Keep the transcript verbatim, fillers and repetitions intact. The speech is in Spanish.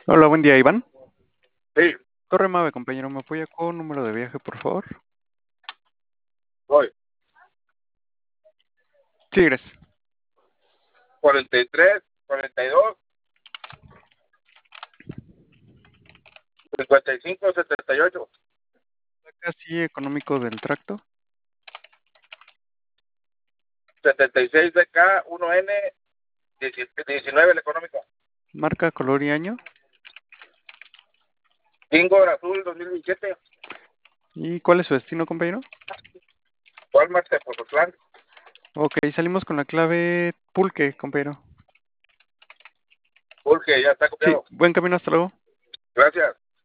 Hola, buen día, Iván. Sí, Torre Mave, compañero, ¿me apoya con número de viaje, por favor? voy. Tigres. cuarenta y tres, cuarenta y dos, cincuenta y cinco, setenta y ocho, Casi económico del tracto. setenta y seis D K, uno N, diecinueve el económico. Marca, color y año. Bingo Azul dos mil diecisiete. ¿Y cuál es su destino, compañero? Walmart de Pozotlán. Ok, salimos con la clave pulque, compañero. Pulque, ya está Sí, copiado. buen camino, hasta luego. Gracias.